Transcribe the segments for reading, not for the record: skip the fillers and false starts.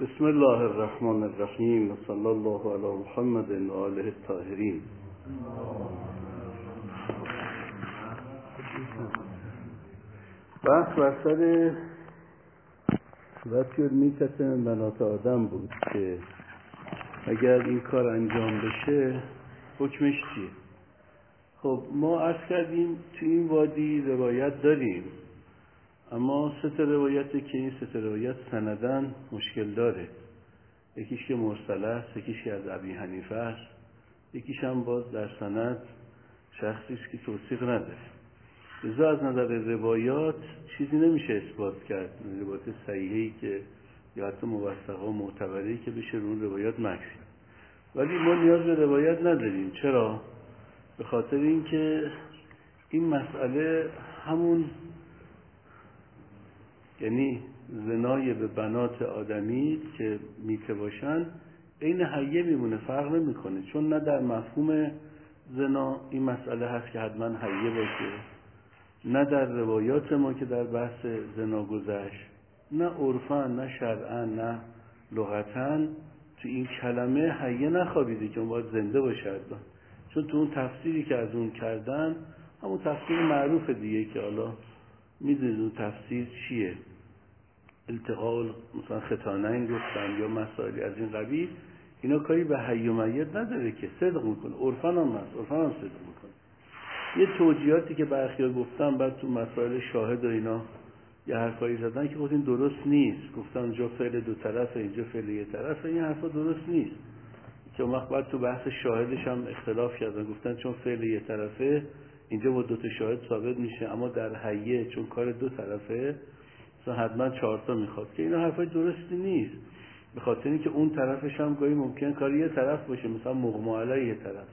بسم الله الرحمن الرحیم و صلی الله علی محمد و آله الطاهرین. بحث بر سر وطی المیتة من بنات آدم بود که اگر این کار انجام بشه حکمش چیه. خب ما عرض کردیم تو این وادی روایت داریم، اما سه روایته که این سه روایت سندن مشکل داره. یکیش که مرسل است، یکیش که از ابی حنیفه است، یکیش هم باز در سند شخصی است که توثیق نداره. لذا از نظر روایات چیزی نمیشه اثبات کرد، روایات صحیحی که یا حتی موثقه و معتبری که بشه رو روایات مکسی. ولی ما نیاز به روایت نداریم. چرا؟ به خاطر اینکه این مسئله همون، یعنی زنای به بنات آدمی که میته باشن عین حیه میمونه، فرق نمیکنه، چون نه در مفهوم زنا این مسئله هست که حتما حیه باشه، نه در روایات ما که در بحث زنا گذشت، نه عرفاً نه شرعاً نه لغتاً تو این کلمه حیه نخوابیده که اون باید زنده باشه حتما. چون تو اون تفسیری که از اون کردن همون تفسیر معروف دیگه که حالا میدونید اون تفسیر چیه، التقاء مثلا ختانین گفتن یا مسائلی از این قبیل، اینا کاری به حی و میت نداره که صدق میکنه، عرفاً هم هست، عرفاً هم صدق میکنه. یه توجیهاتی که برخی‌ها گفتن بعد تو مسائل شاهد و اینا یه حرفایی زدن که خود این درست نیست، گفتن اونجا فعل دو طرفه اینجا فعل یه طرفه، این حرفا درست نیست که اون وقت بعد تو بحث شاهدش هم اختلاف کردن، گفتن چون فعل یه طرفه اینجا با دو تا شاهد ثابت میشه، اما در حیه چون کار دو طرفه مثلا حتما 4 تا میخواد، که اینا حرفای درستی نیست. به خاطر اینکه اون طرفش هم گاهی ممکن کاری یه طرف باشه، مثلا مغمى علیه یه طرف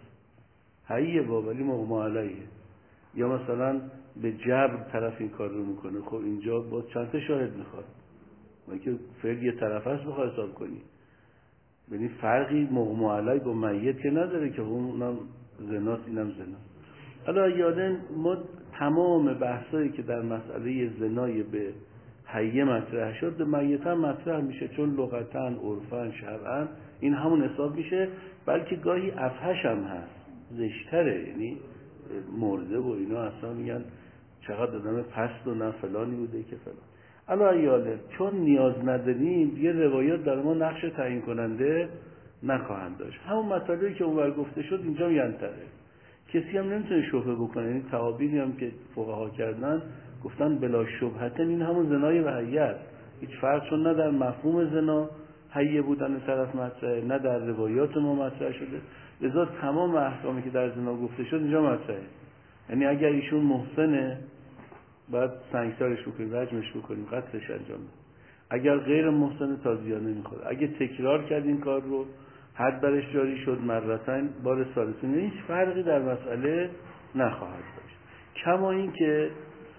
حیه با ولی مغمى علیه، یا مثلا به جبر طرف این کار رو میکنه، خب اینجا با چند تا شاهد میخواد، ما که فعل یه طرف هست بخواد حساب کنی، یعنی فرقی مغمى علیه با میت که نداره که اونم زناست اینم زناست. حالا یادن ما تمام بحثایی که در مسئله زنای به حیه مطرح شد به میت هم مطرح میشه، چون لغتاً عرفاً شرعاً این همون حساب میشه، بلکه گاهی افحش هم هست، زشتره، یعنی مرده و اینا اصلا میگن چقدر آدم پست و نه فلانی بوده که فلان. حالا یاله چون نیاز نداریم یه روایات در ما نقش تعیین کننده نخواهند داشت، همون مطالبی که اونور گفته شد اینجا ینطبق، کسی هم نمیتونه شبهه بکنه. این تعابیری هم که فقها کردن گفتن بلا شبهه این همون زنای به حیه است، هیچ فرق چون نه در مفهوم زنا حیه بودن طرف مطرحه نه در روایات ما مطرح شده، لذا تمام احکامی که در زنا گفته شد اینجا مطرحه. یعنی اگر ایشون محسنه بعد سنگسارش بکنیم، رجمش بکنیم، قتلش انجام بدیم، اگر غیر محسن تازیانه میخواد، اگه تکرار کرد این کار رو حد برش جاری شد مرتين بار ثالثین، هیچ فرقی در مسئله نخواهد داشت. کما این که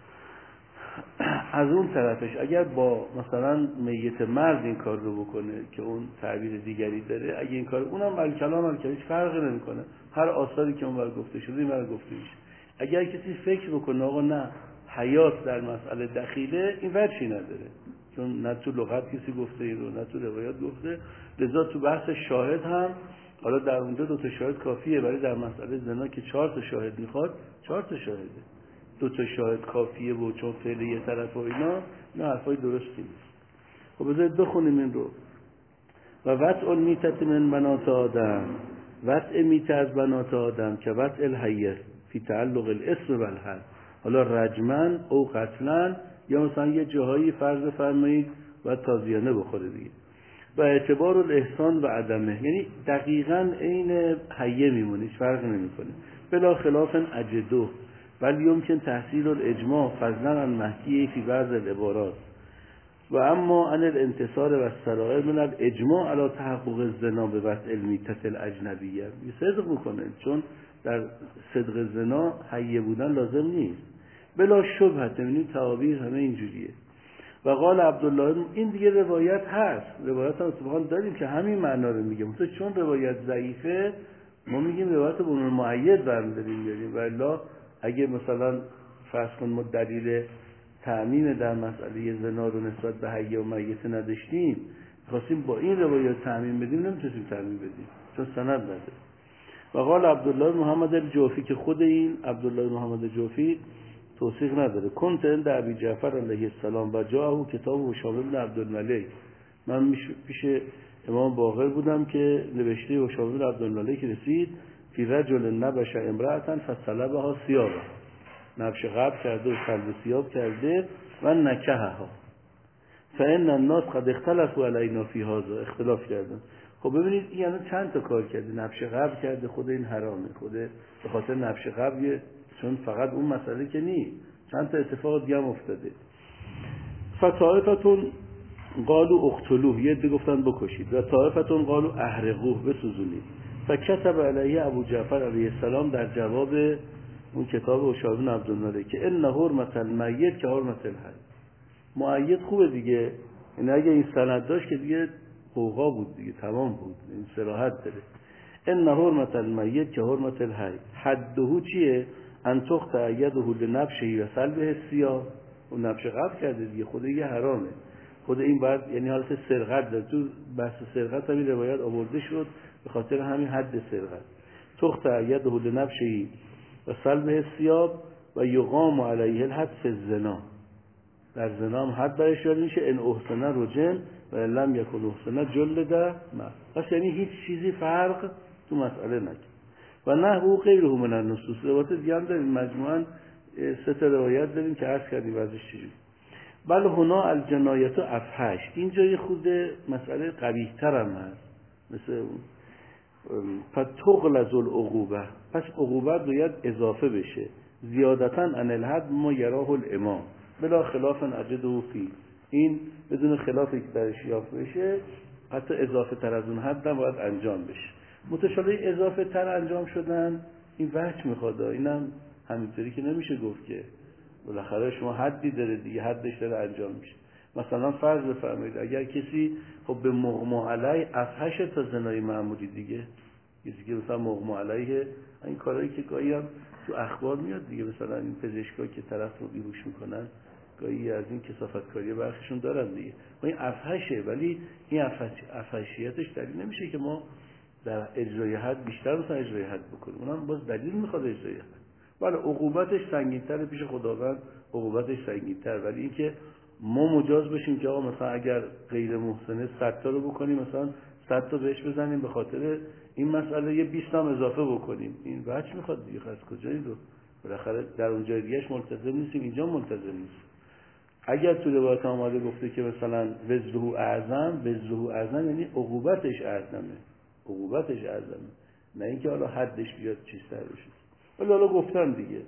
از اون طرفش اگر با مثلا میت مرد این کار رو بکنه که اون تعبیر دیگری داره، اگه این کار اونم الکلام هیچ فرقی نمیکنه، هر آثاری که اونور گفته شده اینور گفته میشه. اگر کسی فکر بکنه آقا نه حیات در مسئله دخیله، این وجهی نداره، چون نه تو لغت کسی گفته این رو نه تو روایات گفته، لذا تو بحث شاهد هم حالا در اونجا 2 تا شاهد کافیه، ولی در مسئله زنا که 4 تا شاهد میخواد 4 تا شاهده، 2 تا شاهد کافیه و چون فعل یه طرف و اینا حرفای درستی نیست. خب بذارید بخونیم این رو. و وطء المیتة من بنات آدم، وطء میته از بنات آدم که وطء الحیه فی تعلق الاسم والحد، حالا رجمن او قتلن، یا مثلا یه جاهایی فرض فرمایید و تازیانه بخوره دیگه. و اعتبار الاحسان و عدمه، یعنی دقیقاً عین حیه میمونه، هیچ فرقی نمیکنه. بلا خلاف اجدو ولی یمکن تحصیل الاجماع فضلا عن محکیه فی بعض العبارات و اما عن الانتصار و السرائر من الاجماع علی تحقق الزنا به وطء المیتة الاجنبیه. صدق میکنه، چون در صدق زنا حیه بودن لازم نیست. بلا شبهه، یعنی تعابیر همه اینجوریه. و قال عبدالله، این دیگه روایت هست، روایت هم اتفاقا داریم که همین معنا رو میگه، مثلا چون روایت ضعیفه ما میگیم روایت بنون معید برمی‌داریم بیاریم، والا اگه مثلا فرض کن ما دلیل تعمیم در مسئله زنا رو نسبت به حی و میت نداشتیم، خواستیم با این روایات تعمیم بدیم نمیتونیم تعمیم بدیم چون سند نداره. و قال عبدالله محمد الجوفی که خود این عبدالله محمد الجوفی توثیق نداره. کنت عند ابی جعفر علیه السلام و جاءه کتاب هشام بن عبدالملک. من پیش امام باقر بودم که نوشته هشام بن عبدالملک رسید فی رجل نبش امرأة فصلبها ثيابه، نبش قبض کرده و سلب ثياب کرده و نکهها فان الناس قد اختلفوا علینا فی هذا، اختلاف کردن. خب ببینید این یعنی چند تا کار کرده، نبش قبض کرده، خود این حرامه، خود به خاطر نبش قبض، چون فقط اون مسئله که نی، چند تا اتفاق دیگه هم افتاده. فطائفتون قالوا اقتلوه، یه عده گفتن بکشید، و طائفتون قالوا احرقوه، بسوزونید. فکتب علیه ابو جعفر علیه السلام در جواب اون کتاب هشام بن عبدالملک که ان حرمت المیت که حرمت الحی. مؤید خوبه دیگه، این اگه این سند داشت که دیگه قوقا بود دیگه، تمام بود، این صراحت داره. ان حرمت المیت که حرمت الحی، حده چیه؟ ان تقطع یده لنبشه و سلبه الثياب، اون نبش قطع کرده دیگه، خود دیگه حرامه، خود این باید یعنی حالت سرقت داره. تو بحث سرقت همین روایت آورده شد به خاطر همین حد سرقت. تقطع یده لنبشه و سلبه الثياب و یقام علیه الحد فی الزنا، در زنا هم حد برش داده میشه، ان احسن رجم و لم یکن احسن جلد ما. پس یعنی هیچ چیزی فرق تو مسئله نکرد. و نحو غیره من النصوص، روایت دیگه هم داریم، مجموعاً 3 تا روایت داریم که عرض کردیم ازش چجوری. بل هنا الجنایت افحش، اینجا یه خود مسئله قبیح تر هم هست، مثل فتغلظ العقوبه، پس عقوبت باید اضافه بشه، زیادتاً عن الحد ما یراه الامام بلا خلاف اجده فی، این بدون خلافی که درش یافت بشه حتی اضافه تر از اون حد هم باید انجام بشه. متشابه اضافه تر انجام شدن این وجه میخواد، اینم همینطوری که نمیشه گفت که بالاخره شما حدی داره دیگه، حدش داره انجام میشه. مثلا فرض بفرمایید اگر کسی خب به مغمى علیه افحش تا زنای معمولی دیگه، کسی که مثلا مغمى علیه، این کارهایی که گاهی هم تو اخبار میاد دیگه، مثلا این پزشکا که طرف رو بیهوش میکنن گاهی از این کثافتکاری برخیشون دارن دیگه، و این افحشه، ولی این افحشیتش دلیل نمیشه که ما در اجرای حد بیشتر مثلا اجرای حد بکنیم، اونم باز دلیل میخواد اجرای حد. ولی عقوبتش سنگین‌تره پیش خداوند، عقوبتش سنگین‌تر، ولی اینکه ما مجاز بشیم که آقا مثلا اگر غیر محسنه 100 تا رو بکنیم، مثلا 100 تا بهش بزنیم به خاطر این مسئله یه 20 تا اضافه بکنیم، این بچه میخواد دیگه، از کجا این رو بالاخره در اون جای دیگه‌اش ملتزم نیستیم، اینجا ملتزم نیستیم. اگر تو روایت اومده گفته که مثلا وزره اعظم یعنی عقوبتش اعظمه، عقوبتش اعظمه، نه اینکه حالا حدش بیاد چیزتر بشه. ولی حالا گفتن دیگه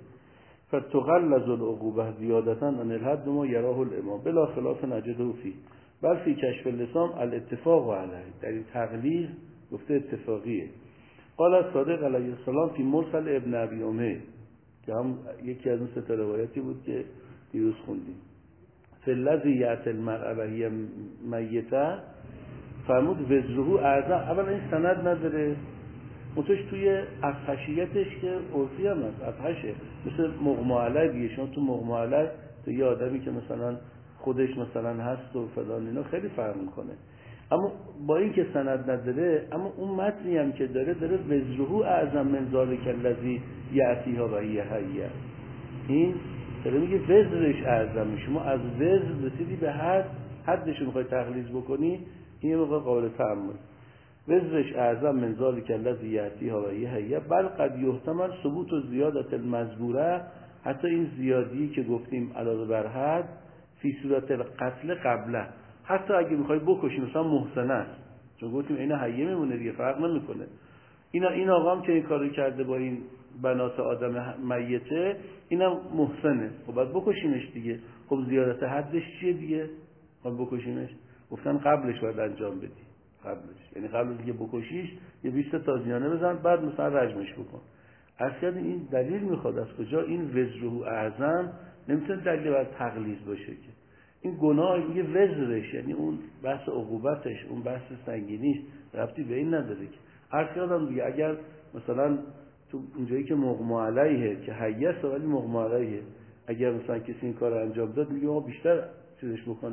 فتغلظ العقوبه زیادتاً عن الحد ما یراه الامام بلا خلاف نجده فی، بل فی کشف اللسان الاتفاق علیه، در این تغلیظ گفته اتفاقیه. قال صادق علیه السلام فی مرسل ابن ابی امه، که هم یکی از اون 3 تا روایتی بود که دیروز خوندیم، فی الذی یأتی المرء و هی میته، فرمود وزره اعظم. اولا این سند نداره، متوش توی افحشیتش که عرفی هم هست، افحشه، مثل مغمى علیه دیگه، شما تو مغمى علیه تو یه آدمی که مثلا خودش مثلا هست و فلان اینا خیلی فرق میکنه. اما با این که سند نداره، اما اون متنی هم که داره وزره اعظم من ذلک الذی یأتیها و هی حیه، این داره میگه وزرش اعظم، شما از وزر رسیدی به حدش رو میخوای تغلیظ بکنی، این موقع قابل تأمل. وزرش اعظم من ذلک الذی یأتیها و هی حیه، بل قد یحتمل ثبوت و زیادت المذکوره، حتی این زیادی که گفتیم علاوه بر حد فی صورت القتل قبله، حتی اگه میخوای بکشی مثلا محسنه است، چون گفتیم این حیه میمونه دیگه، فرق نمیکنه. این آقا هم که این کارو کرده با این بنات آدم میته، اینم محسنه، خب باید بکشیمش دیگه. خب زیادت حدش چیه دیگه؟ باید بکشیمش. گفتن قبلش باید انجام بدی، قبلش یعنی قبل دیگه بکشیش یه 20 تازیانه بزن، بعد مثلا رجمش بکن. اصلا این دلیل میخواد از کجا؟ این وزره اعظم نمیتونه دلیل بر تغلیظ باشه که این گناه میگه وزرش، یعنی اون بحث عقوبتش، اون بحث سنگینیش ربطی به این نداره که. هر کدام دیگه اگر مثلا تو اونجایی که مغمى علیه که حیه ولی مغمى علیه، اگر مثلا کسی این کار انجام داد میگه ما بیشتر چیزش بکنن،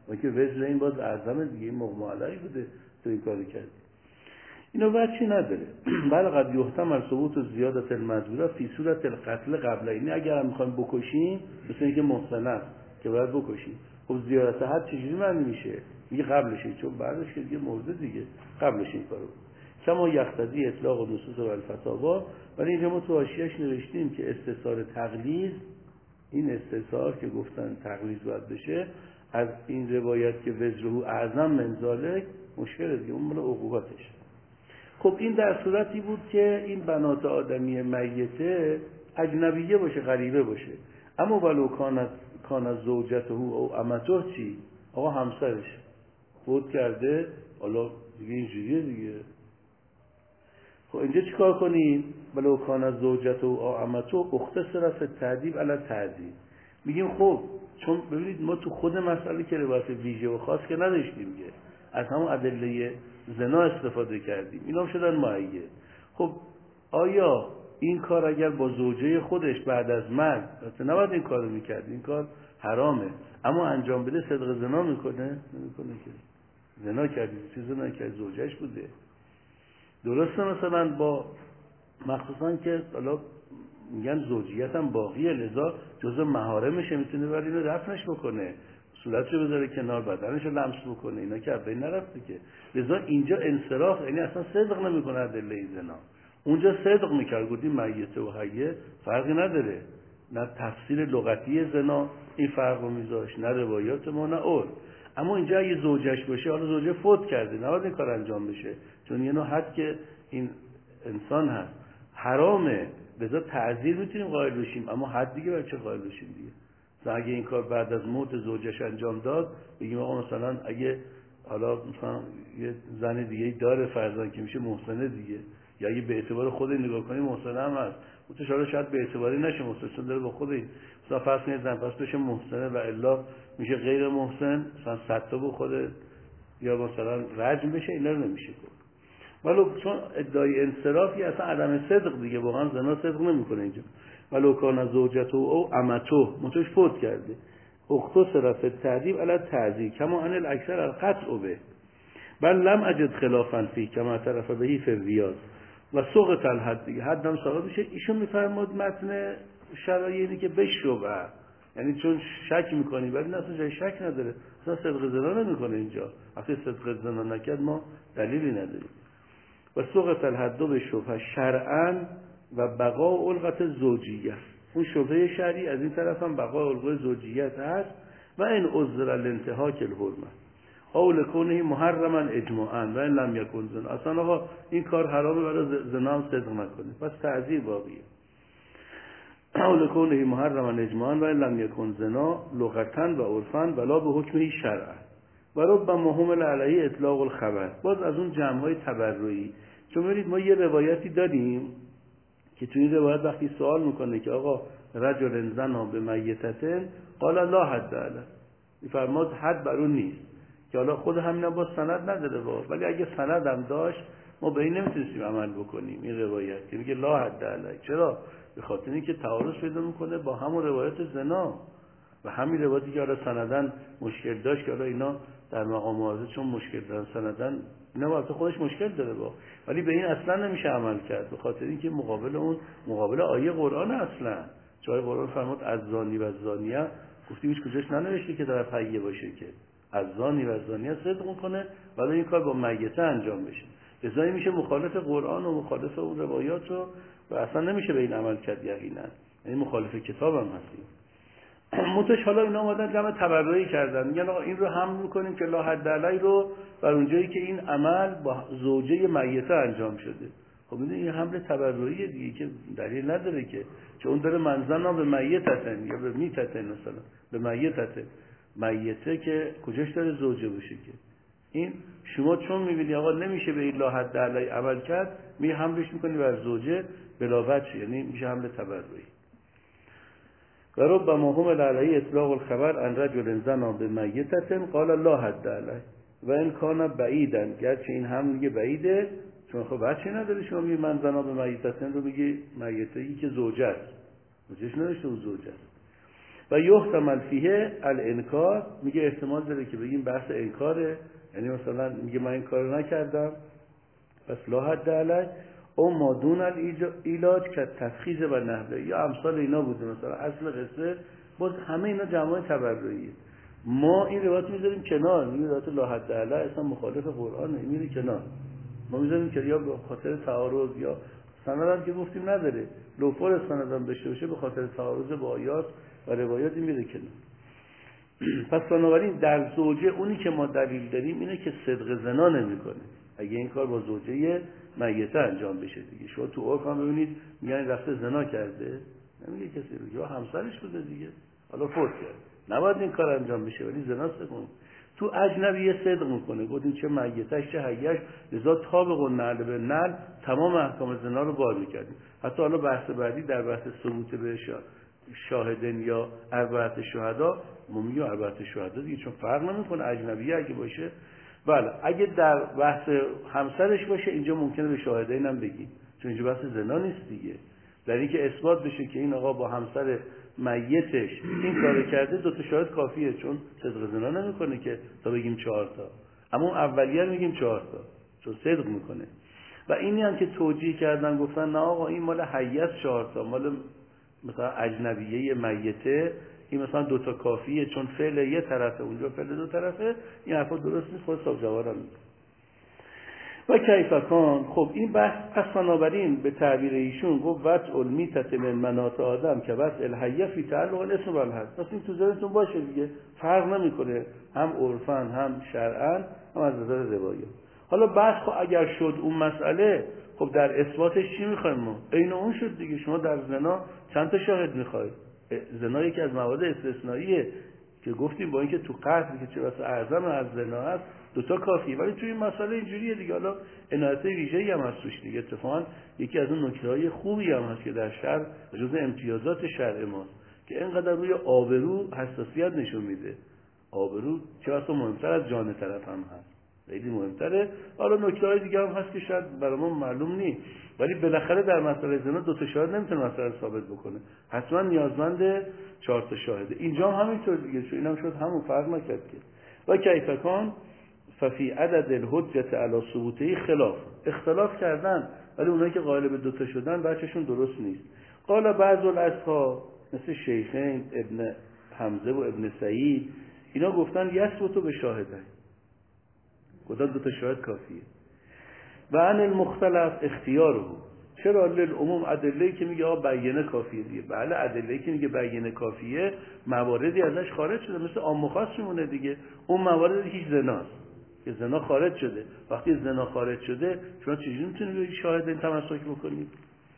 و که وزر این باز اعظم دیگه، این مغمى علیه بوده تو این کارو کردی. اینو وجهی نداره. بل قد یحتمل ثبوت زیادت المذکوره فی صورت القتل قبل، این اگر هم میخوایم بکشیم مثل اینکه محسن است که باید بکشیم، خب زیادت حد چجوری معنی میشه؟ میگه قبلشه، چون بعدش که دیگه مرده دیگه، قبلش این کارو کما یقتضی اطلاق نصوص و الفتاوا. ولی اینجا ما تو حاشیه‌اش نوشتیم که استثار تغلیظ، این استثار که گفتن تغلیظ باید بشه از این روایت که وزره اعظم من ذالک، مشکل دیگه اون مال عقوبتش. خب این در صورتی بود که این بنات آدمی میته اجنبیه باشه، غریبه باشه. اما ولو کان زوجته او امته، چی؟ آقا همسرش فوت کرده، حالا دیگه اینجوریه دیگه. خب اینجا چیکار کنیم؟ ولو کان زوجته او امته اختصر فی التعذیب علی التعذیب. میگیم خب چون ببینید ما تو خود مسئله که روایت ویژه و خاص که نداشتیم، که از همون ادله زنا استفاده کردیم، اینا هم شدن معیه. خب آیا این کار اگر با زوجه خودش بعد از مرگ، نباید این کارو میکرد، این کار حرامه، اما انجام بده صدق زنا میکنه؟ نمیکنه که. زنا کردی، چه زنا کردی؟ زوجهش بوده. درسته مثلا با مخصوصا که حالا میگن زوجیت هم باقیه، لذا جزء محارمشه، میتونه ولی اینو دفنش بکنه، صورتشو بذاره کنار، بدنشو لمس بکنه، اینا که بین نرفته که. لذا اینجا انصراف، یعنی اصلا صدق نمیکنه ادله زنا. اونجا صدق میکرد، گفتیم میته و حیه فرقی نداره، نه تفسیر لغتی زنا این فرقو میذاشت، نه روایات ما، نه اول. اما اینجا اگه زوجش باشه، حالا زوجه فوت کرده، نباید این کار انجام بشه، چون یه نوع حد که این انسان هست حرامه، لذا تعزیر میتونیم قائل بشیم، اما حد دیگه برای چه قائل بشیم دیگه؟ اگه این کار بعد از موت زوجش انجام داد، بگیم آقا مثلا اگه حالا مثلا یه زن دیگه داره فرزند که میشه محسنه دیگه، یا اگه به اعتبار خود نگاه کنیم محسنه هم هست، متشاور شاید به اعتباری نشه محسن، چون داره با خود مثلا فرض کنید زن پس بشه محسنه و الا میشه غیر محسن، مثلا 100 تا بخوره یا مثلا رجم بشه، اینا رو نمیشه گفت. ولو چون ادعای انصرافی اصلا عدم صدق دیگه، واقعا زنا صدق نمیکنه اینجا. ولو کان زوجته او امته، متوش فوت کرده، اختصر فی التعذیب علی التعذیب کما ان الاکثر القطع به، بل لم اجد خلافا فی کما طرف بهی فی الریاض و سقط الحد، دیگه حد هم ساقط میشه. ایشون میفرماد متن شرایطی که بشوبه، یعنی چون شک میکنی، ولی نه اصلا جای شک نداره، اصلا صدق زنا نمیکنه اینجا، وقتی صدق زنا نکرد ما دلیلی نداریم. و سقط الحد به شبهه شرعاً و بقاء الغت زوجیه، اون شبهه شرعی از این طرف هم بقاء الغت زوجیت هست. و این عذر الانتهاک الحرمه او لکونه محرما اجماعا و این لم یکن زنا، اصلا آقا این کار حرامه، برای زنا هم صدق نکنه، پس تعذیر باقیه. او لکونه محرما اجماعا و این لم یکن زنا لغتا و عرفا ولا به حکمه شرعا و ربما حمل علیه اطلاق الخبر. باز از اون جمع‌های تبرعی، چون ببینید ما یه روایتی داریم که تو این روایت وقتی سوال میکنه که آقا رجل زنا به میتتن قال لا حد علیه، میفرماد حد بر اون نیست، که حالا خود همینا با سند نداره ولی اگه سند هم داشت ما به این نمیتونستیم عمل بکنیم. این روایت که میگه لا حد علیه، چرا؟ به خاطر اینکه تعارض پیدا میکنه با همون روایت زنا و همین روایتی که حالا سندن مشکل داشت، که حالا اینا در مقام واضح چون مشکل دارن سندن، اینا واسه خودش مشکل داره ولی به این اصلا نمیشه عمل کرد، به خاطر اینکه مقابل اون مقابل آیه قرآن اصلا، جای قرآن فرمود از زانی و زانیه، گفتیم هیچ کجاش ننوشته که در حیه باشه که از زانی و زانیه صدق کنه ولی این کار با میته انجام بشه، لذا میشه مخالف قرآن و مخالف اون روایات و اصلا نمیشه به این عمل کرد یقینا، یعنی مخالف کتاب هم هستیم. متش حالا اینا اومدن جمع تبرعی کردن، میگن آقا این رو حمل میکنیم که لا حد علی رو بر اونجایی که این عمل با زوجه میته انجام شده. خب این حمل تبرعی دیگه که دلیل نداره که، چون اون داره منزنا به میتتن یا به میتتن، مثلا به میتتن، میته که کجاش داره زوجه باشه که. این شما چون میبینی آقا نمیشه به این لا حد علی عمل کرد، می حملش میکنی بر زوجه بلا وجه، یعنی میشه حمل تبرعی. و ربما حمل علیه اطلاق الخبر ان رجل زنا به میتتن قال لا حد علیه و این کان بعیدن، گرچه این هم میگه بعیده، چون خب بچه نداره، شما میگه من زنا به میتتن رو میگه میتهی که زوجه است، زوجهش نداشته اون زوجه است. و یحتمل فیه الانکار، میگه احتمال داره که بگیم بحث انکاره، یعنی مثلا میگه من این کارو نکردم پس لا حد علی، او ما دون العلاج که تفخیذ و نحوه یا امثال اینا بوده. مثلا اصل قصه باز همه اینا جماع تبرعیه. ما این روایت میذاریم کنار، میگه روایت لا حد علی اصلا مخالف قرآنه، میره کنار. ما میذاریم که یا به خاطر تعارض یا سندم که گفتیم نداره، لوفور سندم داشته باشه به خاطر تعارض با آیات و روایات میره کنار. پس بنابراین در زوجه اونی که ما دلیل داریم اینه که صدق زنا نمیکنه اگه این کار با زوجه میته انجام بشه دیگه. شما تو عرف هم ببینید میگن رفته زنا کرده، نمیگه کسی رو، یا همسرش بوده دیگه حالا فوت کرد، نباید این کار انجام بشه ولی زنا کنه. تو اجنبیه صدق میکنه، گفتیم چه میتش چه حیش، لذا طابق و نعل به نعل تمام احکام زنا رو بار میکردیم. حتی حالا بحث بعدی در بحث ثبوت به شاهدن یا اربعه شهدا، ما میگیم اربعه شهدا دیگه، چون فرق نمیکنه اجنبیه اگه باشه. بله اگه در بحث همسرش باشه اینجا ممکنه به شاهدین هم بگیم، چون اینجا بحث زنا نیست دیگه. در اینکه اثبات بشه که این آقا با همسر میتش این کارو کرده، دو تا شاهد کافیه، چون صدق زنا نمیکنه که تا بگیم 4 تا. اما اون اولیه میگیم 4 تا چون صدق میکنه. و اینی هم که توجیه کردن گفتن نه آقا این مال حیات 4 تا، مال مثلا اجنبیه میته این مثلا 2 تا کافیه چون فعل یه طرفه اونجا فعل 2 طرفه، این حرفا درست نیست. خود صاحب جوارم و کیفکان. خب این بحث پس بنابراین به تعبیر ایشون گفت وضع المیتت من مناط آدم که وضع الحیه فی تعلق الاسم و الحد. پس این تو ذهنتون باشه دیگه، فرق نمیکنه هم عرفن هم شرعن هم از نظر روایات. حالا بحث خب اگر شد اون مسئله، خب در اثباتش چی میخوایم ما؟ عین اون شد دیگه. شما در زنا چند تا شاهد میخواید؟ زنا یکی از مواد استثنائیه که گفتیم با اینکه تو قتل که چه واسه اعظم از زنا است 2 تا کافیه، ولی توی این مسئله اینجوریه دیگه. حالا عنایت ویژه‌ای هم هست توش دیگه. اتفاقا یکی از اون نکته‌های خوبی هم هست که در شرع جزء امتیازات شرع ماست که اینقدر روی آبرو حساسیت نشون میده. آبرو چه واسه مهمتر از جان طرف هم هست، خیلی مهمتره. حالا نکته‌های دیگه هم هست که شاید برای ما معلوم نیست، ولی بالاخره در مسئله زنا 2 تا شاهد نمیتونه مسئله ثابت بکنه، حتما نیازمند 4 تا شاهده. اینجا هم همینطور دیگه، چون اینم شد همون فرق نکرد که. و کیفکان ففی عدد الحجت علی ثبوته خلاف، اختلاف کردن ولی اونایی که قائل به 2 تا شدن بچه‌شون درست نیست. قال بعض الاصحاب مثل شیخین ابن حمزه و ابن سعید اینا گفتن یثبت به شاهدین، گفتن 2 تا شاهد کافیه. و عن المختلف اختیاره، چرا للعموم ادله‌ای که میگه آقا بینه کافیه دیگه. بله ادله‌ای که میگه بینه کافیه مواردی ازش خارج شده، مثل عام و خاص میمونه دیگه. اون مواردی که زناست که زنا خارج شده، وقتی زنا خارج شده شما چجوری میتونید به شاهد این تمسک بکنید؟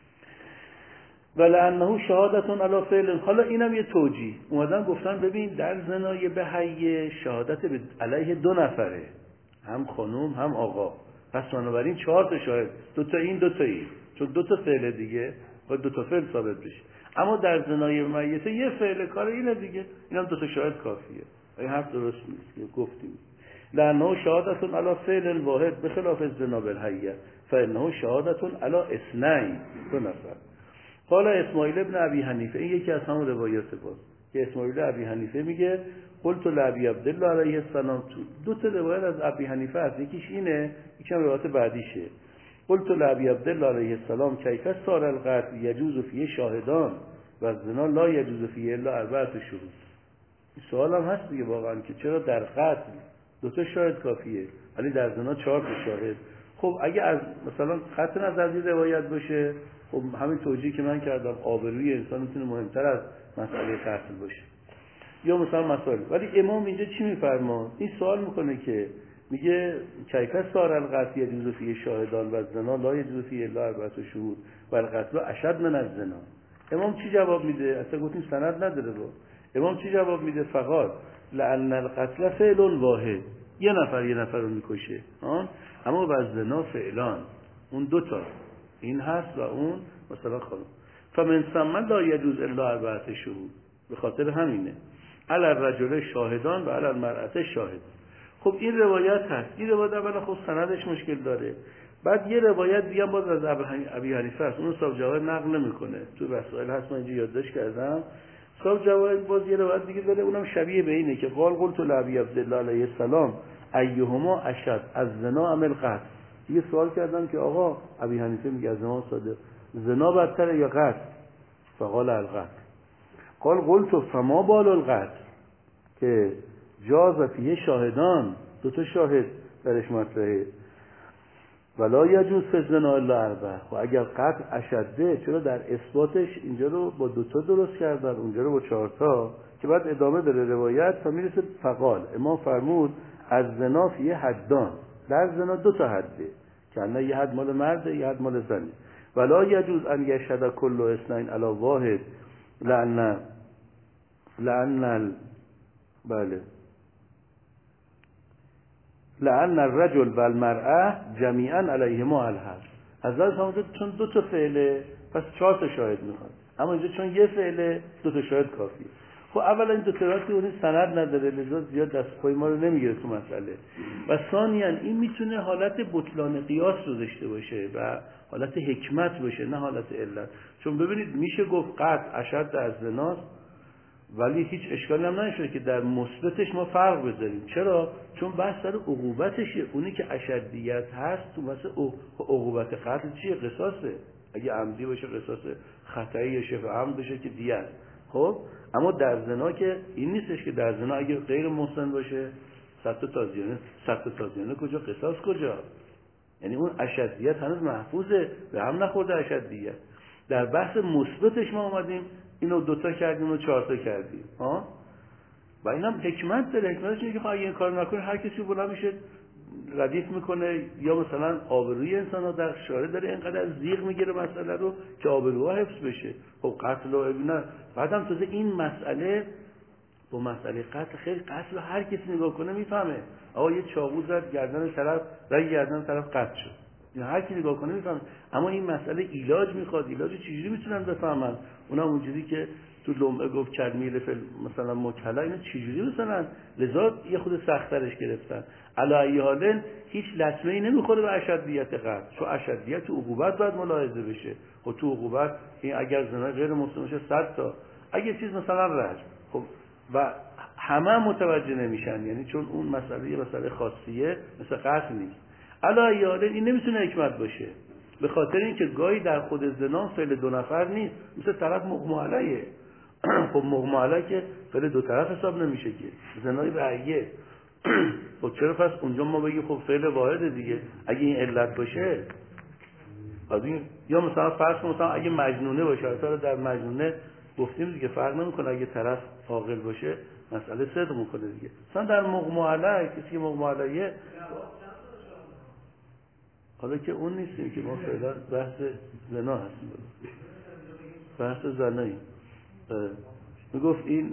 ولانه شهادتون علی فعل. حالا اینم یه توجیه اومدن گفتن ببین در زنای بهیه شهادت به علیه 2 نفره، هم خانوم هم آقا، پس بنابراین 4 تا شاهد، 2 تا این 2 تا این، چون 2 تا فعل دیگه و 2 تا فعل ثابت بشه. اما در زنای میته یه فعل کار اینه دیگه، اینم 2 تا شاهد کافیه. این حرف درست نیست که گفتیم. لانه شهادتون علی فعل واحد بخلاف الزنا بالحیه فانه شهادتون علی اثنین، 2 نفر. قال اسماعیل ابن ابی حنیفه، این یکی از همون روایات باز که اسماعیل ابی حنیفه میگه قلت لابی عبدالله علیه السلام. 2 تا روایت از ابی حنیفه هست، یکیش اینه یکم روایت بعدیشه. قلت لابی عبدالله علیه السلام کیف صار القتل یجوز فیه شاهدان و الزنا لا یجوز فیه الا 4 شهود. این سوال هم هست دیگه واقعا که چرا در قتل 2 تا شاهد کافیه ولی در زنا 4 تا شاهد؟ خب اگه از مثلا قطع نظر از روایت باشه، خب همین توجیهی که من کردم آبروی انسان میتونه مهمتر از مسئله قتل باشه یا مثلا مسائل. ولی امام اینجا چی میفرما؟ این سوال میکنه که میگه کیف صار القتل یجوز فیه شاهدان و الزنا لا یجوز فیه الا 4 شهود و القتل اشد من الزنا. امام چی جواب میده؟ اصلا گفتیم سند نداره با. امام چی جواب میده؟ فقط لان القتل فعل واحد، یه نفر رو میکشه، اما و الزنا فعلان، اون 2 تا این هست و اون مثلا خانم. فمن ثم لا یجوز الا 4 شهود، به خاطر همینه علی الرجل شاهدان و علی المرأة شاهد. خب این روایت هست، این روایت اولا خب سندش مشکل داره، بعد یه روایت دیگه باز از ابی حنیفه است، اون صاحب جواهر نقل نمیکنه، تو وسائل هست من اینجا یادداشت کردم. صاحب جواهر باز یه روایت دیگه داره، اونم شبیه به اینه که قلت لابی عبدالله علیه السلام ایهما اشد از زنا ام القتل. یه سوال کردم که آقا ابی حنیفه میگه از امام صادق زنا بدتره یا قتل؟ فقال القتل. قلت فما بال القتل که جاز فیه شاهدان، دو تا شاهد درش مطرحه، ولا یجوز فی الزنا الا اربع. و اگر قتل اشده چرا در اثباتش اینجا رو با دو تا درست کردن اونجا رو با 4 تا؟ که بعد ادامه داره روایت تا میرسه فقال امام فرمود از زنا فیه حدان، در زنا 2 تا حده که نه یه حد مال مرده یه حد مال زنه. ولا یجوز ان یشهد کل اثنین علی واحد لأن الرجل و المرأة جمیعا علیهما الحد. حضرت فرمودن چون 2 تا فعله پس 4 تا شاهد میخواد، اما اینجا چون یه فعله 2 تا شاهد کافیه. خب اولا این 2 تا روایت اون سند نداره، لذا زیاد دست پای ما رو نمیگیره تو مسئله. و ثانیاً این میتونه حالت بطلان قیاس رو داشته باشه و حالت حکمت باشه نه حالت علت. چون ببینید میشه گفت قطع اشد از زناست ولی هیچ اشکالی هم نمیشه که در مثبتش ما فرق بذاریم. چرا؟ چون بحث سر عقوبتشه. اونی که اشدیت هست تو مثلا عقوبت قتل چیه؟ قصاصه. اگه عمدی باشه قصاص، خطایی یا شبه عمد باشه که دیت. خب اما در زنا که این نیستش که در زنا اگه غیر محسن باشه 100 تا تازیانه کجا، قصاص کجا؟ یعنی اون اشدیت هنوز محفوظه، به هم نخورده اشدیت. در بحث مثبتش ما اومدیم اینو 2 تا کردیم و 4 تا کردیم و اینم حکمت داره. حکمتش اینه که اگه این کار نکنه هر کسی بلند میشه ردیف میکنه، یا مثلا آبروی انسان‌ها در شارع داره اینقدر زیغ میگیره مسئله رو که آبروها حفظ بشه. خب قتل و نه بعدم تازه این مسئله با مسئله قتل، خیلی قتل رو هر کسی نگاه کنه میفهمه. آقا یه چاقو زد گردن طرف، رگ گردن طرف قطع شد، این هر کی نگاه کنه میفهمه. اما این مسئله علاج میخواد. علاج چجوری میتونن بفهمن؟ اونم اونجوری که تو لمعه گفت کرمیل مثلا مکلا، اینو چجوری مثلا لذا یه خود سخت‌ترش گرفتن. علی حال هیچ لطمه‌ای نمیخوره به اشدیت قتل، چون اشدیت عقوبت باید ملاحظه بشه. خب تو عقوبت این اگر زنا غیر مسلم باشه 100 تا، اگه چیز مثلا رجم، خب و همه متوجه نمیشن، یعنی چون اون مسئله یه مسئله خاصیه مثل قتل نیست. علی حال این نمیتونه حکمت باشه، به خاطر اینکه گاهی در خود زنا فعل 2 نفر نیست، مثل طرف مغمى علیه. خب مغمى علیه که فعل 2 طرف حساب نمیشه که زنای رأیه. خب چرا پس اونجا ما بگیم خب فعل واحده دیگه اگه این علت باشه؟ از این یا مثلا فرض کن مثلا اگه مجنونه باشه، مثلا در مجنونه گفتیم دیگه فرق نمیکنه، اگه طرف عاقل باشه مسئله صدق میکنه دیگه. مثلا در مغمى علیه کسی که مغمى علیه، حالا که اون نیستیم که ما فعلا بحث زنا هستیم، بحث زنایی. میگفت این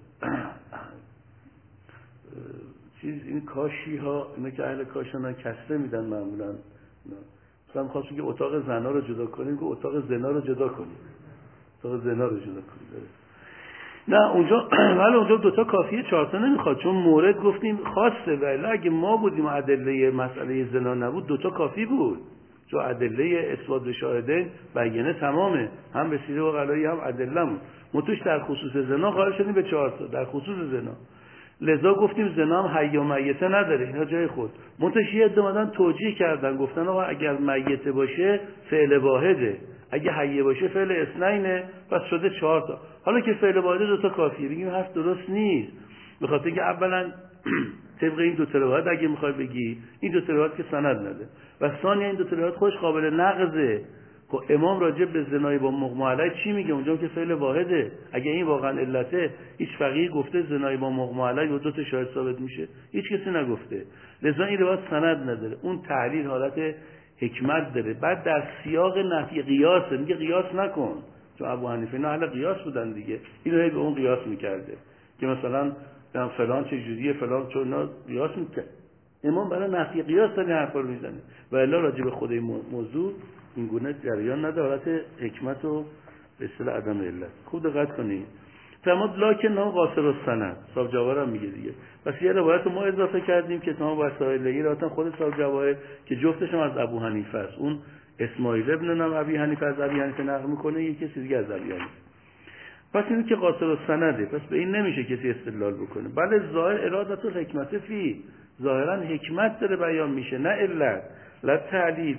چیز، این کاشی ها، اینا که اهل کاشانن کسره میدن معمولا. مثلا میخواستیم که اتاق زنا رو جدا کنیم که اتاق زنا رو جدا کنیم، اتاق زنا رو جدا کنیم. نه اونجا ولی اونجا 2 تا کافیه، 4 تا نمیخواد، چون مورد گفتیم خاصه. ولی اگه ما بودیم ادله مسئله زنا نبود 2 تا کافی بود، چون ادله اثبات شاهدین بیانه تمامه، هم به سیره و قلایی هم ادله‌مون. ما توش در خصوص زنا قائل شدیم به 4 تا در خصوص زنا. لذا گفتیم زنا هم حی و میته نداره، اینا جای خود. منتشی اومدن توجیه کردن، گفتن آقا اگر میته باشه فعل واحده، اگه حیه باشه فعل اثنینه، پس شده 4 تا. حالا که فعل واحده 2 تا کافیه. بگیم حرف درست نیست، به خاطر اینکه اولا طبق این 2 تا روایت اگه میخوای بگی این 2 تا روایت که سند نده، و ثانیا این 2 تا روایت خودش قابل نقضه. خب امام راجع به زنای با مغمى علیه چی میگه؟ اونجا که فعل واحده. اگه این واقعا علته، هیچ فقیه گفته زنای با مغمى علیه و 2 تا شاهد ثابت میشه؟ هیچ کسی نگفته. لذا این روایت سند نداره. اون تعلیل حالت حکمت داره. بعد در سیاق نفی قیاس میگه قیاس نکن، چون ابو حنیفه نه اهل قیاس بودن دیگه، اینو به اون قیاس میکرده که مثلا فلان چه جوریه فلان، چون اینا قیاس میکرد. امام برای نفی قیاس داره حرفا رو میزنه و الا راجع به خود موضوع این گونه جریان نداره، حالت حکمت و به اصطلاح عدم علت. خوب دقت کنید. فرمود لکن نام قاصر السند، صاحب جواهر هم میگه دیگه. پس یه روایت ما اضافه کردیم که تمام وسایلی راتن خود صاحب جواهر که جفتش هم از ابو حنیفه است. اون اسماعیل ابن ابی حنیفه از ابی حنیفه نقل میکنه، یکی کسی دیگه از ابی حنیفه. پس اینو که قاصر السنده، پس به این نمیشه کسی استدلال بکنه. بله ظاهر ارادت الحکمت فی، ظاهرا حکمت داره بیان میشه نه علت. لا تعلیل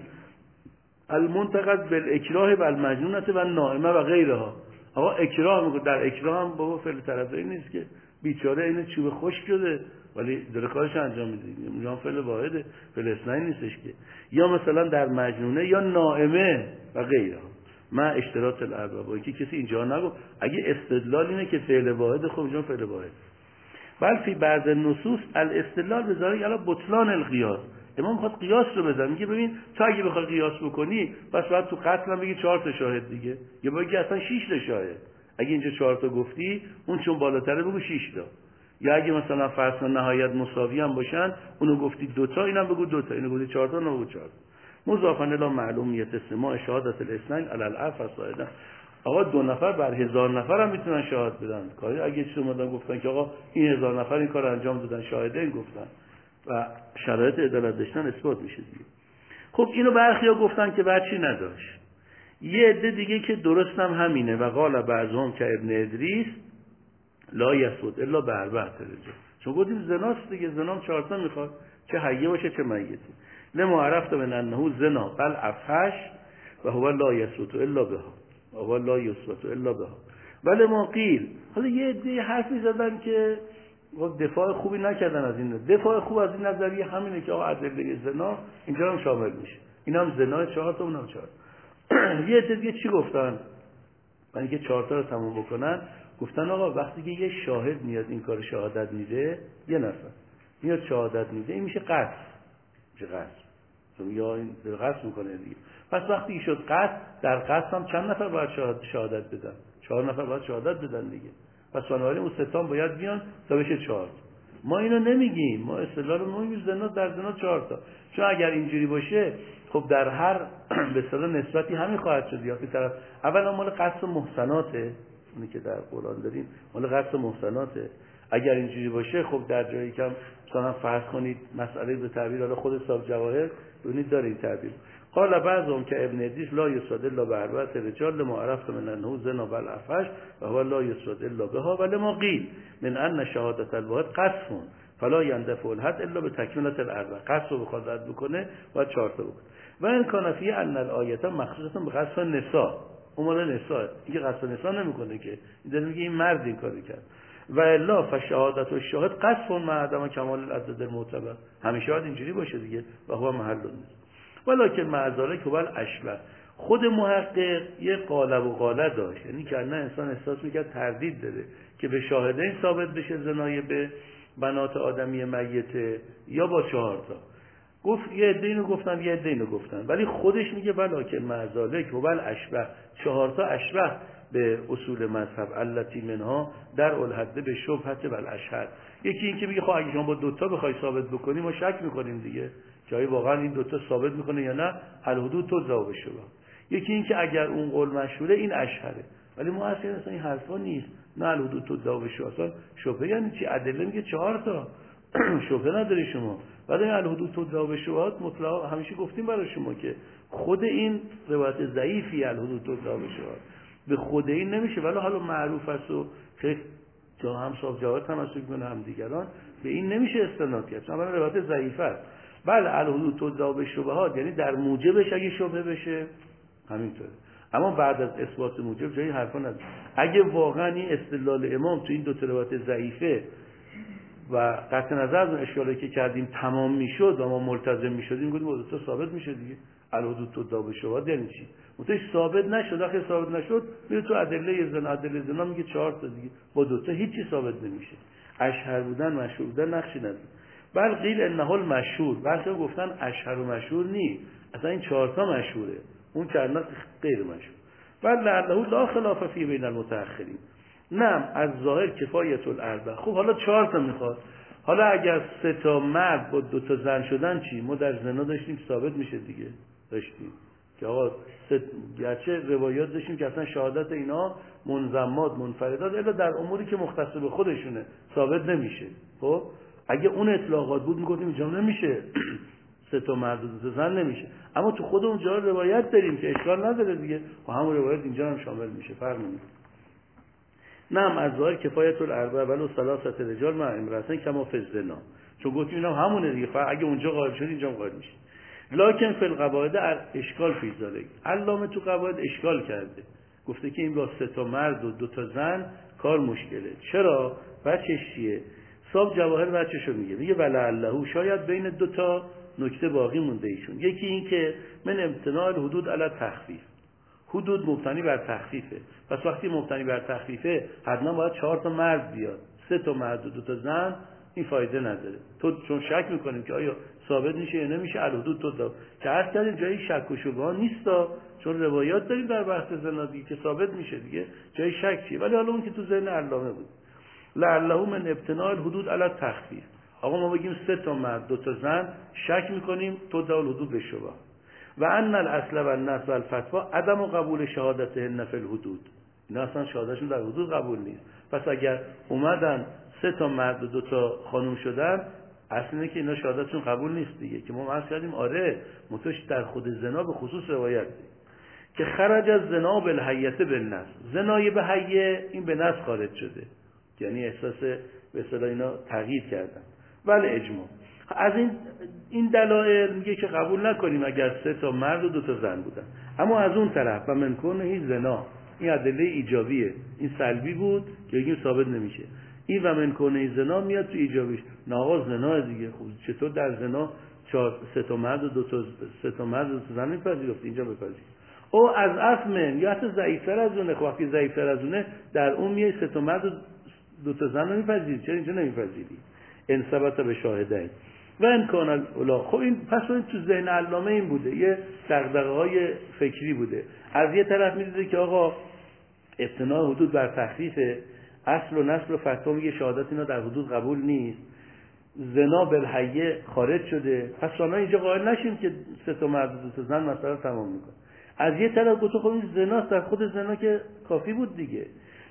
المنتقد بالاکراه و المجنونه و النائمه و غیرها. آقا اکراه میگه، در اکراه هم بابا فعل طرفی نیست که بیچاره این چوب خشک شده ولی داره کارش انجام میده، میگم فعل واحده، فعل اثنین نیستش که. یا مثلا در مجنونه یا نائمه و غیرها ما اشتراط الاربعه، با اینکه کسی اینجا نگو اگه استدلال اینه که فعل واحد، خب اینجا فعل واحد. بل فی بعض النصوص الاستدلال به ظاهر یلا بطلان القیاس. امام میخواد قیاس رو بزنه، میگه ببین تو اگه بخوای قیاس بکنی پس باید تو قتل هم بگی 4 تا شاهد دیگه، یا بگی اصلا 6 تا شاهد. اگه اینجا 4 تا گفتی اون چون بالاتره بگو 6 تا. یا اگه مثلا فرض کن نهایت مساوی هم باشن اونو گفتی 2 تا اینم بگو 2 تا، اینو گفتی 4 تا اونو بگو 4 تا. مضافاً الی معلومیت سماع شهادت الاثنین علی العفو صاعدا. آقا 2 نفر بر 1000 نفر هم میتونن شهادت بدن. کاری اگه شما گفتن که آقا این 1000 نفر این کار انجام دادن، شاهدین گفتن و شرایط عدالت داشتن اثبات میشه دیگه. خب اینو برخیا گفتن که بچی نداشت. یه عده دیگه که درست هم همینه و قال بعضهم که ابن ادریس لا یسود الا به 4 درجه. چون گفتیم زناست دیگه، زنام 4 تا میخواد، چه حیه باشه چه میته. لما عرفت من انه زنا بل افحش و هو لا یسود الا بها، هو لا یسود الا بها. ولی ما قیل، حالا یه عده حرفی زدن که دفاع خوبی نکردن از این. دفاع خوب از این نظریه همینه که آقا ادله زنا اینجا هم شامل میشه، این هم زنا 4 تا اونم 4. یه عده دیگه چی گفتن؟ برای اینکه 4 تا رو تموم بکنن گفتن آقا وقتی که یه شاهد میاد این کار شهادت میده، یه نفر میاد شهادت میده، این میشه قتل، میشه قتل، چون یا این قتل میکنه دیگه. پس وقتی شد قتل، در قتل هم چند نفر باید شهادت بدن؟ 4 نفر باید شهادت بدن دیگه. پس بنابراین اون ستان باید بیان تا بشه 4. ما اینو نمیگیم، ما اصطلاح رو میگیم زنا در زنا 4 تا. چون اگر اینجوری باشه خب در هر به اصطلاح نسبتی همین خواهد شد. یا که طرف اولا مال قصد محسناته، اونی که در قرآن داریم مال قصد محسناته. اگر اینجوری باشه خب در جایی که مثلا فرض کنید مسئله به تعبیر حالا خود صاحب جواهر ببینید داره این تعبیر. قال بعضهم که ابن ادریس لا یسود الا به 4 رجال لما عرفت من انه زنا بل افحش و هو لا یسود الا بها ولما قیل من ان شهادت الواحد قذف فلا یندفع الحد الا به تکمله الاربع. قذف رو بخواد رد بکنه و 4 تا بکنه. و ان کان فی ان الایه مخصوصا به قذف النساء، اون مال نساء، اینکه قذف نساء نمیکنه که این داره میگه این مرد این کارو کرد. و الا فشهادت الشاهد قذف مع عدم کمال العدد المعتبر، همیشه باید اینجوری باشه دیگه و هو محل نیست. ولکن معذاله که بل اشبه، خود محقق یه قالب و قاله داشت، یعنی که نه انسان احساس میکرد تردید داره که به شاهدین ثابت بشه زنای به بنات آدمی میته یا با 4 تا. گفت یه عده اینو گفتن یه عده اینو گفتن، ولی خودش میگه ولکن معذاله که بل اشبه، 4 تا اشبه به اصول مذهب التی منها در الحد به شبهت و الاشهد. یکی این که میگه خب اگه شما با 2 تا بخوای ثابت بکنی ما شک میکنیم دیگه که آیا واقعا این 2 تا ثابت میکنه یا نه، الحدود تضع بشبه. یکی این که اگر اون قول مشهوره این اشهره، ولی ما اصلا این حرفا نیست، نه الحدود تضع بشبه. اصلا شبهه یعنی چی؟ ادله میگه 4 تا شبهه نداری شما. بعد این الحدود تضع بشبهات مطلقا همیشه گفتیم برای شما که خود این روایت ضعیفی الحدود تضع بشبهات به خود این نمیشه، ولی حالا معروف است و خیلی جا هم صاحب جواد تمسک میکنه هم دیگران به این نمیشه استناد کرد، چون روایت ضعیفه است. بله الحدود تضع بشبهات یعنی در موجبش اگه شبهه بشه همینطوره، اما بعد از اثبات موجب جایی حرفا نداره. اگه واقعا این استدلال امام تو این 2 تا روایت ضعیفه و قطع نظر از اون اشکالی که کردیم تمام میشد و ما ملتزم میشدیم گفتیم با 2 تا ثابت میشه دیگه. الحدود تضع بشبهات یعنی چی؟ متوش ثابت نشد، وقتی ثابت نشد میره تو ادله زنا میگه 4 تا دیگه، با 2 تا هیچی ثابت نمیشه. اشهر بودن مشهور بودن نقشی نداره. بل قیل انه المشهور، بلکه گفتن اشهر و مشهور نی، اصلا این 4 تا مشهوره، اون چند غیر مشهور. بل لعله لا خلاف فی بین المتأخرین. نه از ظاهر کفایت الاربع. خب حالا 4 تا میخواد، حالا اگر 3 تا مرد با 2 تا زن شدن چی؟ ما در زنا داشتیم ثابت میشه دیگه، داشتیم که آقا گرچه روایات داشتیم که اصلا شهادت اینا منضمات منفردات الا در اموری که مختص به خودشونه ثابت نمیشه. خب اگه اون اطلاقات بود میگفتیم اینجا نمیشه 3 تا مرد و 2 تا زن نمیشه، اما تو خود اونجا روایت داریم که اشکال نداره دیگه، و همون روایت اینجا هم شامل میشه، فرق نمیکنه. نعم از ظاهر کفایت الاربعه ولو ثلاثه رجال مع امرأتین کما فی الزنا، چون گفتیم اینا همونه دیگه، فقط اگه اونجا غالب شد اینجا غالب میشه. لکن فی القواعد اشکال فی ذلک، علامه تو قواعد اشکال کرده، گفته که این با 3 تا مرد و 2 تا زن کار مشکله. چرا؟ بچش چیه؟ صاحب جواهر بچه‌شو میگه ولعله، شاید بین 2 تا نکته باقی مونده ایشون. یکی این که من امتناع الحدود علی تخفیف، حدود مبتنی بر تخفیفه، پس وقتی مبتنی بر تخفیفه حتما باید 4 تا مرد بیاد، 3 تا مرد و 2 تا زن این فایده نداره. تو چون شک میکنیم که آیا ثابت میشه یا نمیشه الحدود تو دا که عرض کردیم جایی شک و شبهه نیستا، چون روایات داریم در بحث زنا دیگه که ثابت میشه دیگه، جایی شک چیه. ولی حالا اون که تو ذهن علامه بود لعله من ابتناء الحدود علی تخفیف، آقا ما بگیم 3 تا مرد 2 تا زن شک میکنیم تو دا الحدود به شبهه. و ان الاصل و النص و الفتوا عدم قبول شهادتهن فی الحدود، اینا اصلا شهادتشون در حدود قبول نیست. پس اگر اومدن 3 تا مرد و 2 تا خانم شدن، اصلا اینه که اینا شهادتشون قبول نیست دیگه، که ما عرض کردیم آره متوش در خود زنا به خصوص روایت دی. که خرج از زنا بالحیه بالنص، زنای به حیه این به نص خارج شده، یعنی احساس به اصطلاح اینا تغییر کردن. ولی اجماع از این دلایل میگه که قبول نکنیم اگر 3 تا مرد و 2 تا زن بودن. اما از اون طرف و من کنه هیچ زنا، این ادله ایجابیه، این سلبی بود که بگیم ثابت نمیشه. این و من کنه زنا میاد تو ایجابیش، ناقض زنا دیگه. خب چطور در زنا 3 تا مرد و 3 تا مرد و 2 تا زن میپذیرفت، اینجا بپذیر. او از اصل یا حتی ضعیف‌تر از اونه، وقتی ضعیف‌تر از اونه در اون میای 3 تا مرد و 2 تا زن رو میپذیری، چرا اینجا نمیپذیری؟ ان ثبت به شاهدین و امکان الاولا. خب این پس این تو ذهن علامه این بوده، یه دغدغه‌های فکری بوده. از یه طرف می‌دیده که آقا ابتناء حدود بر تخفیف، اصل و نسل و فتوا میگه شهادت اینا در حدود قبول نیست، زنا بالحیه خارج شده، پس شما اینجا قائل نشیم که 3 تا مرد و 2 تا زن مثلا تمام میکنه. از یه طرف گفت خب این زناست، در خود زنا که کافی بود دیگه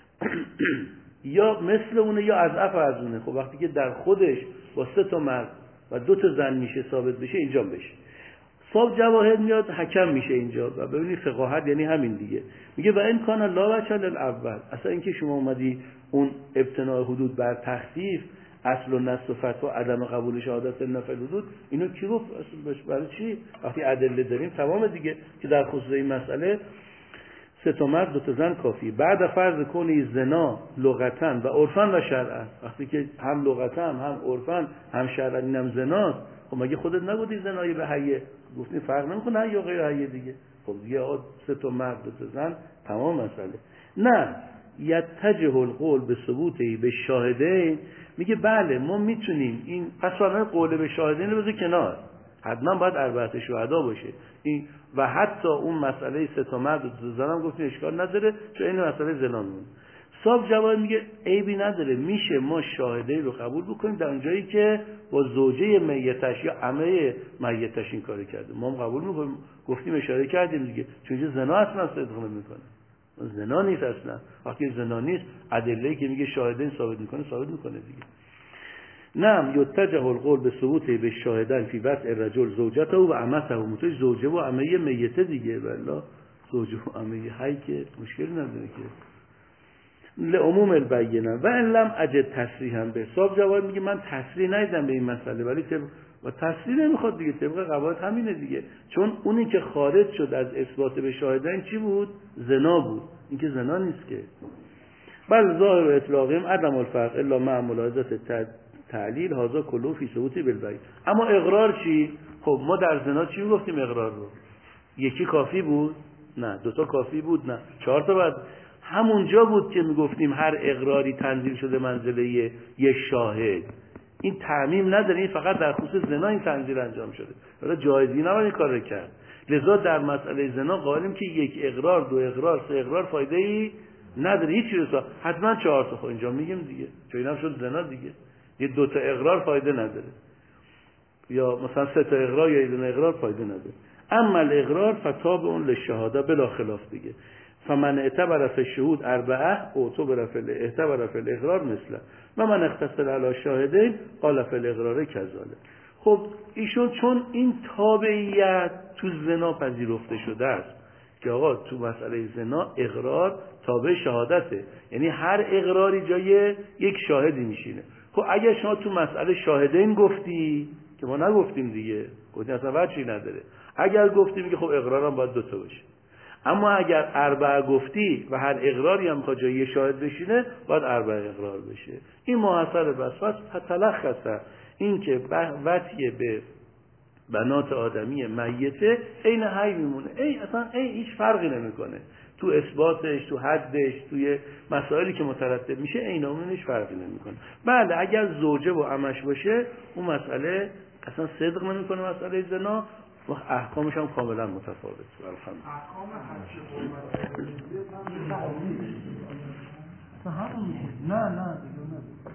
یا مثل اونه یا اضعف از اونه. خب وقتی که در خودش با 3 تا مرد و 2 تا زن میشه ثابت بشه، اینجا بشه. صاحب جواهر میاد حکم میشه اینجا و ببینید فقاهت یعنی همین دیگه. میگه و این کان لا وجه للاول، اصلا اینکه شما اومدی اون ابتناء حدود بر تخفیف، اصل و نص و فتوا عدم قبول شهادت نفی حدود، اینو کی گفت؟ برای چی؟ وقتی ادله داریم تمام دیگه که در خصوص این مسئله 3 تا مرد 2 تا زن کافی. بعد فرض کنی زنا لغتن و عرفن و شرعن، وقتی که هم لغتن هم عرفن هم شرعن اینم زناست، خب مگه خودت نگفتی زنای به حیه؟ گفتیم فرق نمیکنه حیه یا غیر حیه دیگه. خب دیگه 3 تا مرد 2 تا زن تمام مسئله. نه یتجه القول به ثبوتی به شاهدین، میگه بله ما میتونیم این پس قول به شاهدین رو بذار کنار، حتما باید 4 شهدا باشه این، و حتی اون مسئله 3 تا مرد و 2 تا زن هم گفتیم اشکال نداره چون این مسئله زنا میمونه. صاحب جواب میگه عیبی نداره، میشه ما شاهدی رو قبول بکنیم در اونجایی که با زوجه میتش یا عمه میتش این کارو کرده، ما هم قبول میکنیم. گفتیم اشاره کردیم دیگه، چون زنا اصلا صدق نمیکنه، زنا نیست اصلا. وقتی زنا نیست ادله‌ای که میگه شاهدین ثابت میکنه دیگه. نعم یتجه القول به ثبوت به شاهدن فی وضع الرجل زوجته و عمته، متوش زوجه و عمه میته دیگه، والله زوجه و عمه حی که مشکل نداره که لعموم البینه و ان لم اجد تصریحا به. صاحب جواب میگه من تصریح ندیدم به این مسئله، ولی و تصریح نمیخواد دیگه، طبق قواعد همینه دیگه، چون اونی که خارج شد از اثبات به شاهدین چی بود؟ زنا بود، این که زنا نیست که. بل ظاهر اطلاقیم عدم الفرق الا مع ملاحظه تعلیل هذا کلو فی ثبوت بالبین. اما اقرار چی؟ خب ما در زنا چی گفتیم اقرار رو؟ یکی کافی بود؟ نه. 2 تا کافی بود؟ نه. 4 تا بعد همونجا بود که میگفتیم هر اقراری تنزیل شده منزله یه شاهد، این تعمیم نداره، این فقط در خصوص زنا این تنزیل انجام شده، حالا جایزی نباید این کار رو کرد. لذا در مسئله زنا قائلیم که 1 اقرار 2 اقرار 3 اقرار فایده ای نداره، هیچ چیزی حتما 4 تا. خب اینجا میگیم دیگه چون اینم شد زنا دیگه، یه 2 تا اقرار فایده نداره، یا مثلا 3 تا اقرار یا 1 دونه اقرار فایده نداره. اما الاقرار فتاب اون للشهاده بلا خلاف دیگه. فمن اعتبر فی الشهود 4 اعتبر فی الاقرار مثله و من اختصر علی شاهدین قال فی الاقرار کذالک. خب ایشون چون این تابعیت تو زنا پذیرفته شده است که آقا تو مسئله زنا اقرار تابع شهادته، یعنی هر اقراری جای یک شاهدی میشینه. خب اگر شما تو مسئله شاهدین گفتی که ما نگفتیم دیگه، گفتیم اصلا وجهی نداره، اگر گفتیم که خب اقرارم باید 2 تا باشه. اما اگر 4 گفتی و هر اقراری هم میخواد جای یه شاهد بشینه باید 4 اقرار بشه. این محصل بس تلخصه این که وطیه به بنات آدمی میته عین حی میمونه، اصلا هیچ فرقی نمیکنه تو اثباتش، تو حدش، توی مسائلی که مترتب میشه عینامون هیچ فرقی نمیکنه. بله اگر زوجه و عمش باشه اون مسئله اصلا صدق نمیکنه، مسئله زنا و احکامش هم کاملا متفاوته. الحمدلله احکام حج و حرمت نه